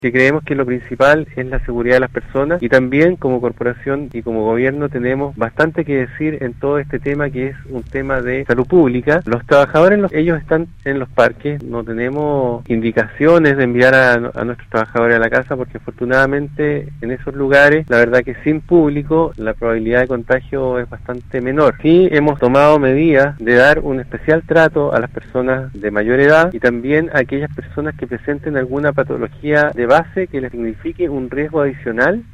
que creemos que lo principal es la seguridad de las personas, y también como corporación y como gobierno tenemos bastante que decir en todo este tema, que es un tema de salud pública. Los trabajadores, ellos están en los parques, no tenemos indicaciones de enviar a nuestros trabajadores a la casa, porque afortunadamente en esos lugares, la verdad que sin público, la probabilidad de contagio es bastante menor. Sí hemos tomado medidas de dar un especial trato a las personas de mayor edad y también a aquellas personas que presenten alguna patología de base que les signifique un riesgo adicional